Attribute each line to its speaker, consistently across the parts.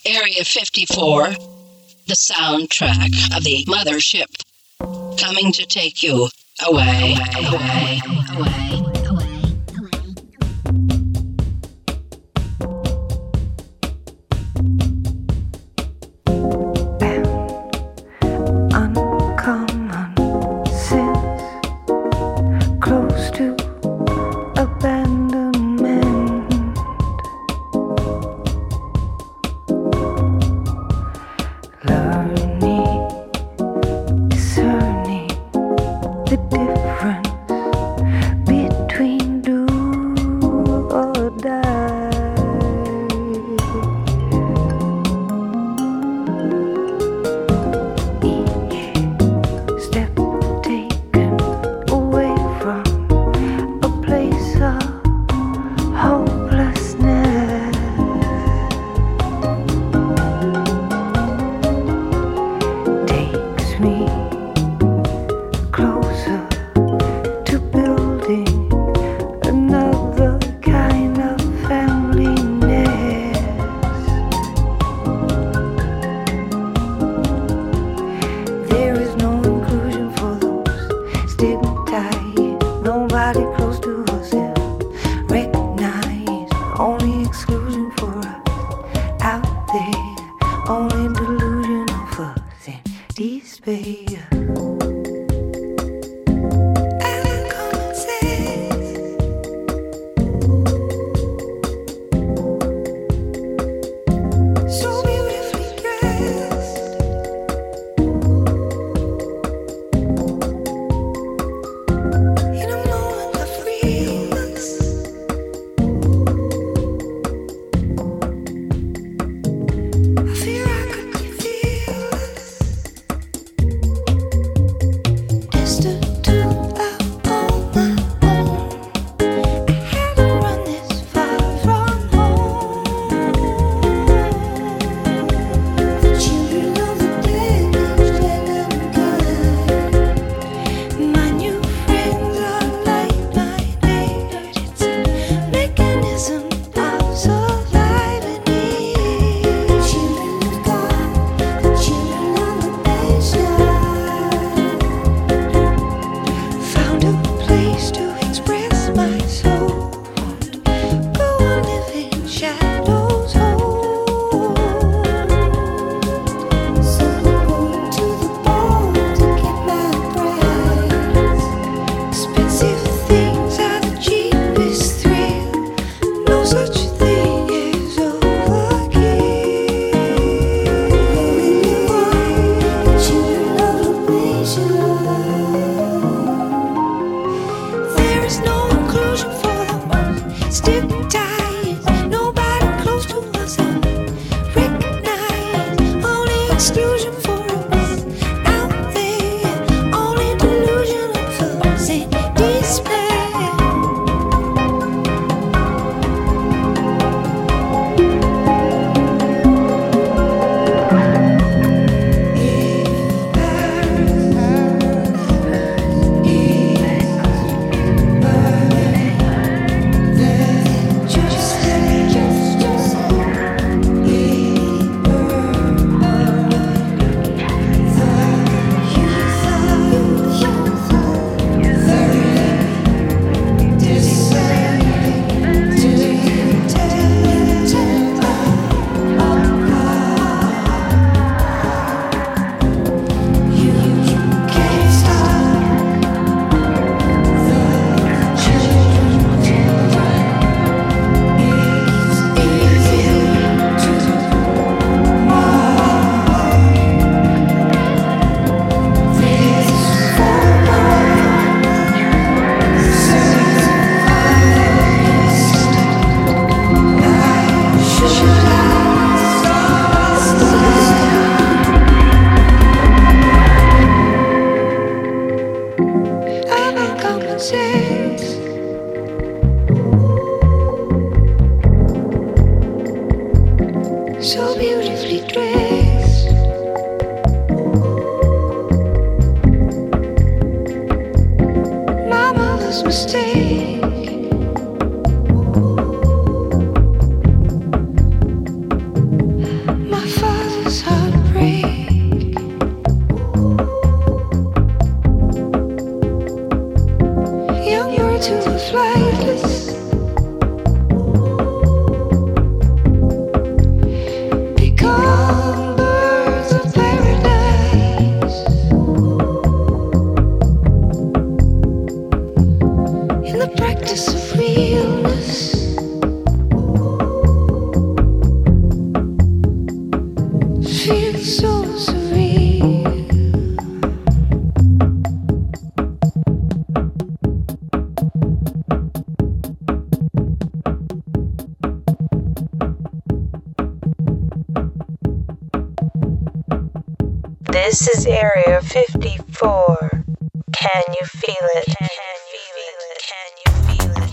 Speaker 1: Area 54, the soundtrack of the mothership, coming to take you away, away, away.
Speaker 2: This is Area 54. Can you feel it? Can you feel it? Can you feel it?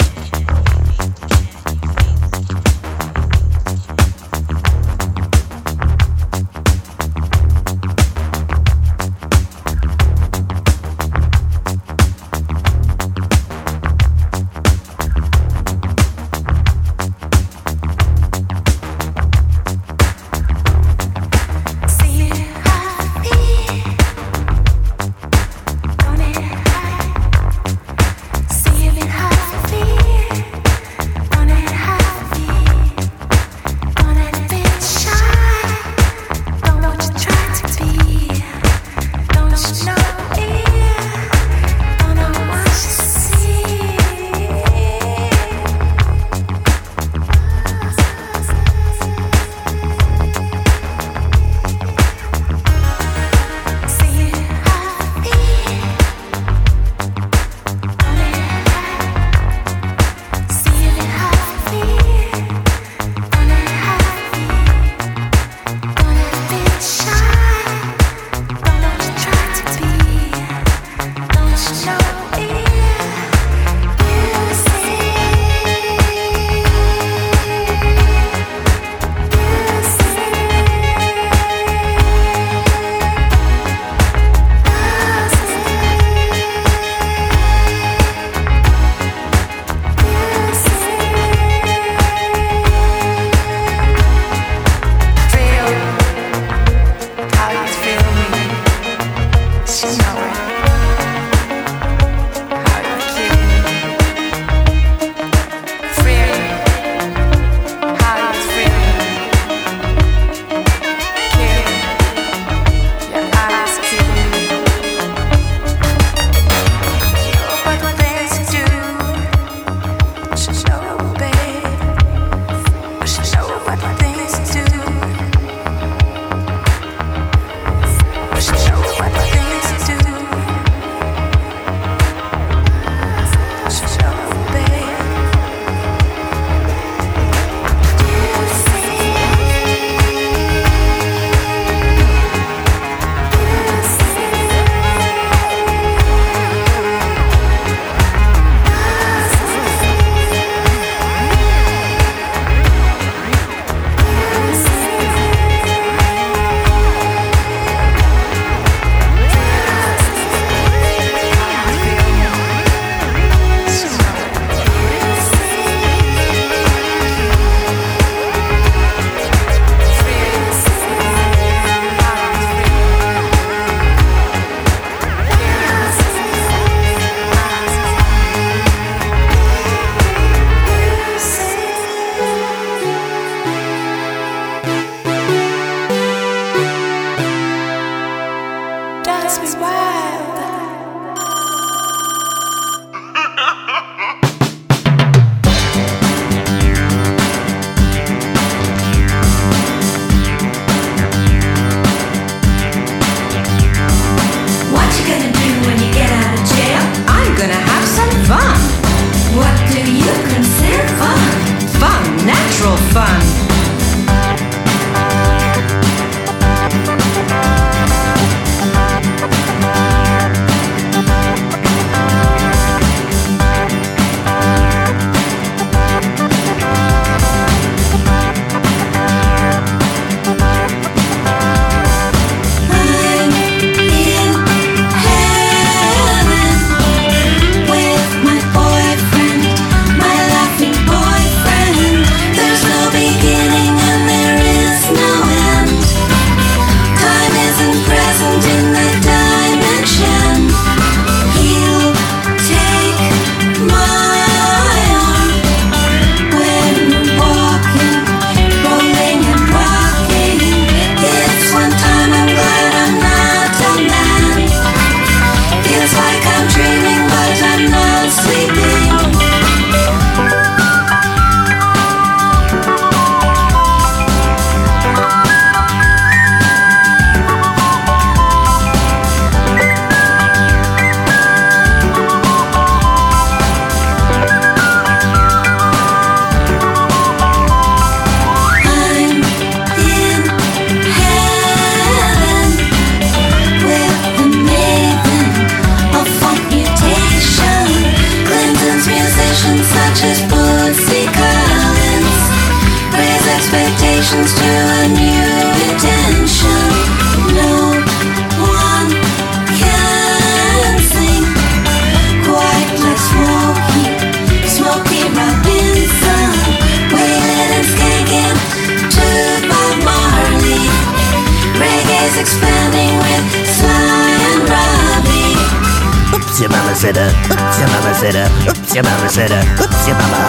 Speaker 3: expanding with Sly and Robbie.
Speaker 4: Oops, your mama said a, oops, your mama said a, oops, your mama said a, oops, your mama.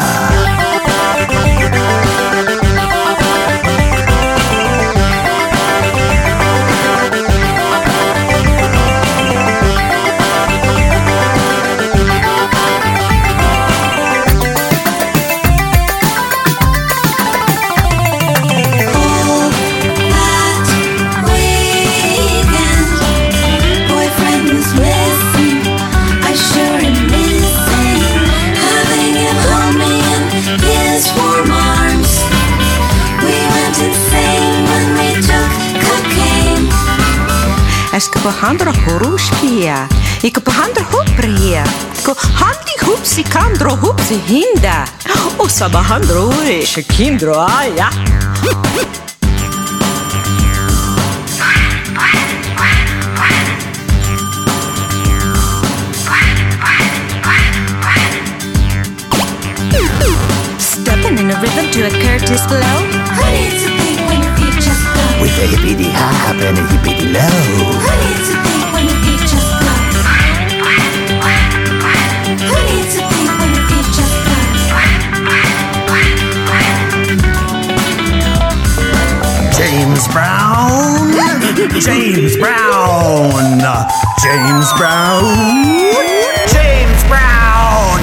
Speaker 5: As ko handra horushpia, ik handra hopria, ko handi hupsi kandro hupsi hinda, o sabahandro urish kindro aya. Stepping in a rhythm to a Curtis blow.
Speaker 3: Who needs to think when your feet just go?
Speaker 4: With a hippity hop and a hippity low.
Speaker 3: Who needs to think when your feet just go? Who needs to think when your feet just go?
Speaker 4: James Brown, James Brown, James Brown, James Brown.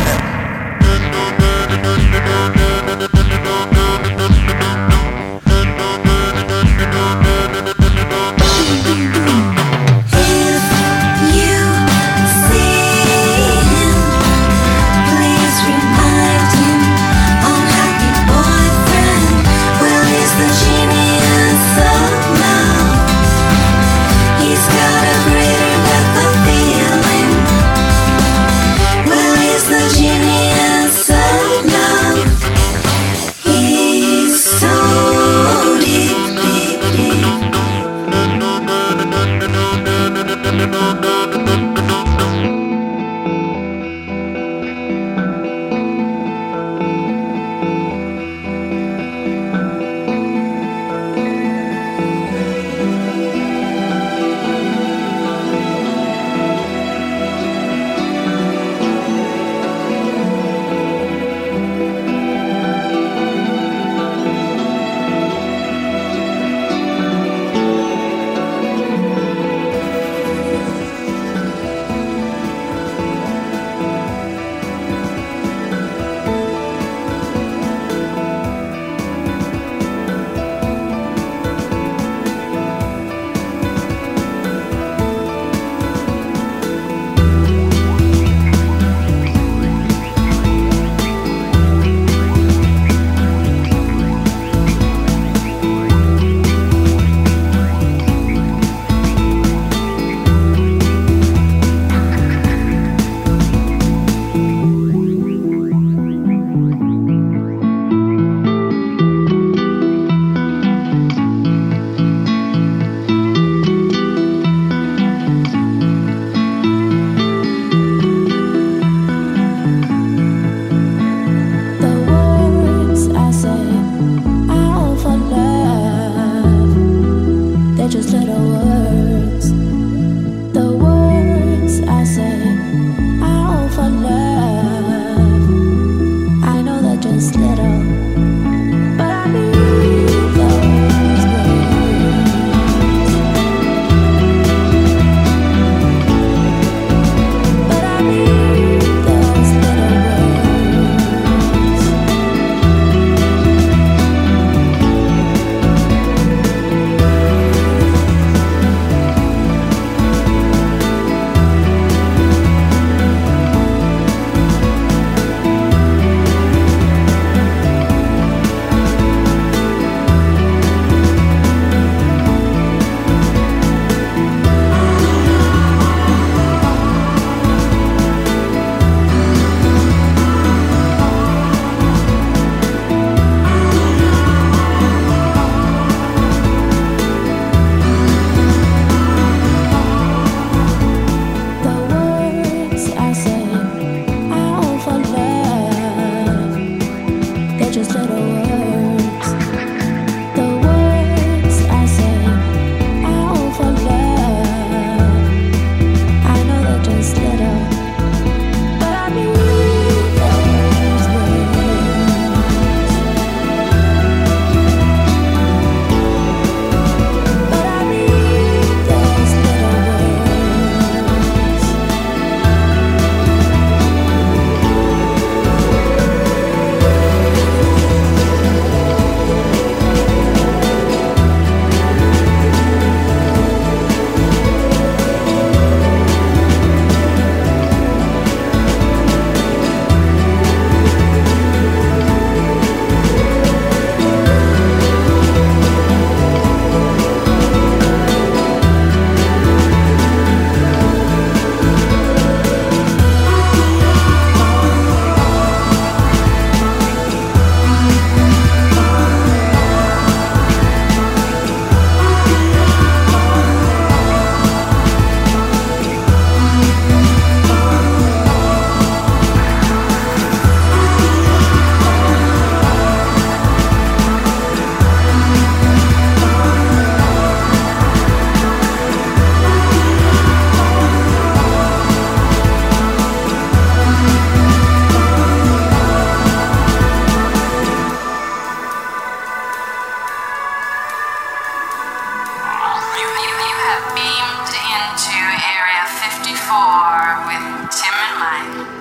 Speaker 6: have beamed into Area 54 with Tim and Mike.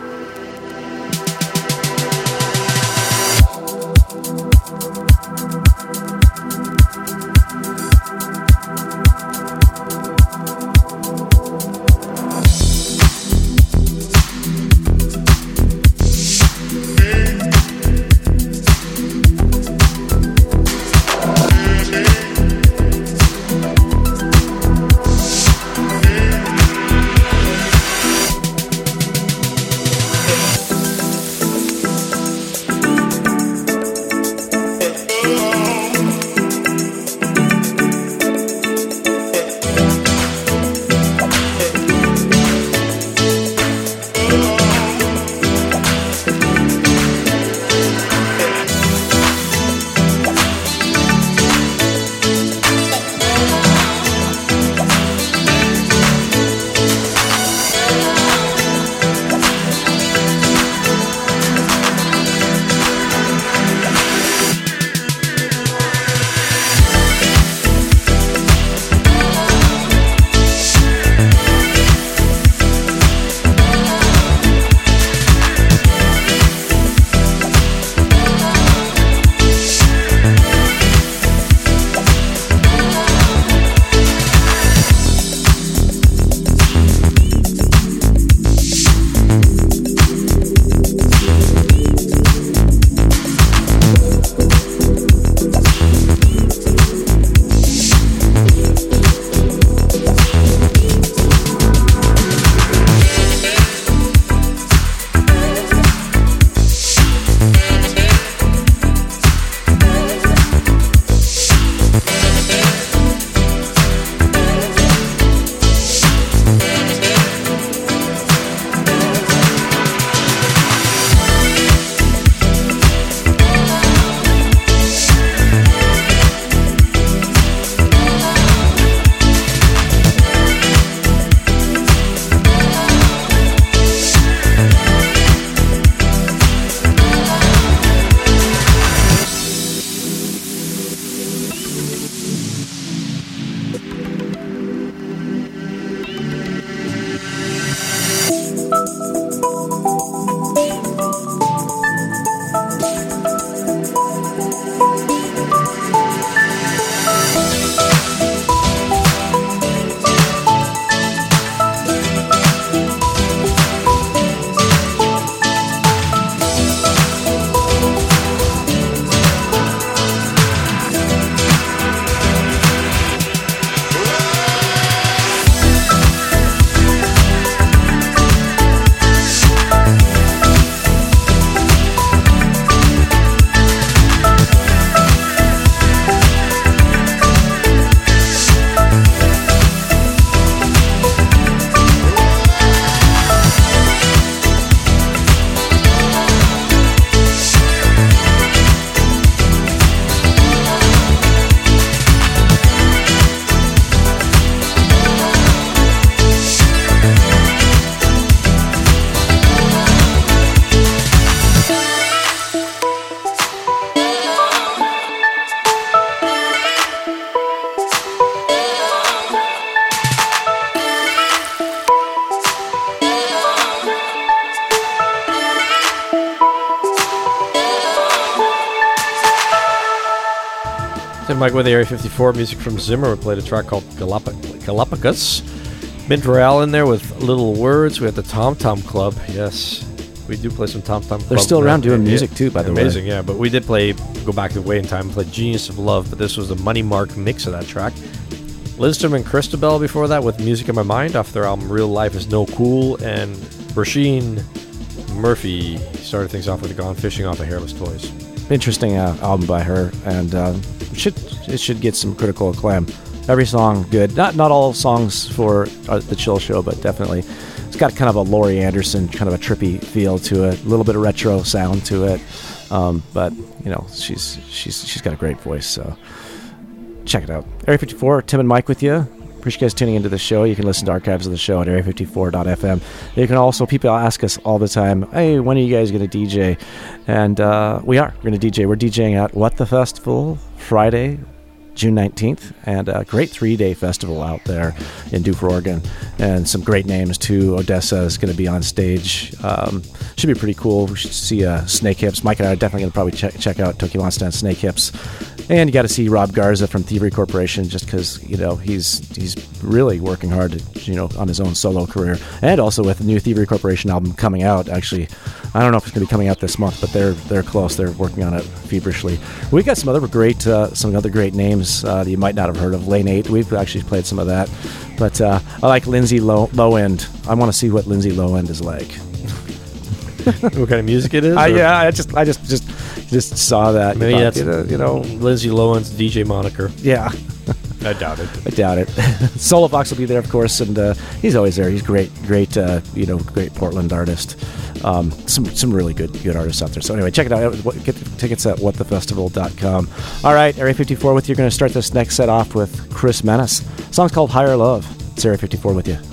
Speaker 7: Tim Mike with Area 54, music from Zimmer. We played a track called Galapagos. Mint Royale in there with Little Words. We had the Tom Tom Club. Yes, we do play some Tom Tom Club.
Speaker 8: They're still around doing music too, by the way.
Speaker 7: Amazing, yeah. But we did go back to way in time and play Genius of Love, but this was the Money Mark mix of that track. Lindstrom and Christabel before that with Music in My Mind off their album Real Life Is No Cool, and Roisin Murphy started things off with Gone Fishing off of Hairless Toys.
Speaker 8: Interesting album by her, and it should get some critical acclaim. Every song good. Not all songs for the Chill Show, but definitely it's got kind of a Laurie Anderson, kind of a trippy feel to it, a little bit of retro sound to it. But you know, she's got a great voice, so check it out. Area 54, Tim and Mike with you. Appreciate you guys tuning into the show. You can listen to archives of the show at area54.fm. You can also, people ask us all the time, hey, when are you guys going to DJ? And we're going to DJ. We're DJing at What the Festival Friday, June 19th, and a great 3-day festival out there in Duffer, Oregon, and some great names too. Odessa is going to be on stage. Should be pretty cool. We should see Snake Hips. Mike and I are definitely going to probably check out Tokyo Monster and Snake Hips. And you got to see Rob Garza from Thievery Corporation, just because he's really working hard on his own solo career, and also with the new Thievery Corporation album coming out. Actually, I don't know if it's going to be coming out this month, but they're close. They're working on it feverishly. We got some other great names that you might not have heard of. Lane 8, we've actually played some of that, but I like Lindsay Low End. I want to see what Lindsay Low End is like.
Speaker 7: What kind of music it is?
Speaker 8: Yeah, I just saw that.
Speaker 7: Maybe that's Lindsay Lohan's DJ moniker.
Speaker 8: Yeah.
Speaker 7: I doubt it.
Speaker 8: Solovox will be there, of course, and he's always there. He's great Portland artist. Some really good artists out there. So anyway, check it out. Get tickets at whatthefestival.com. All right, Area 54 with you. You're going to start this next set off with Chris Menace. The song's called Higher Love. It's Area 54 with you.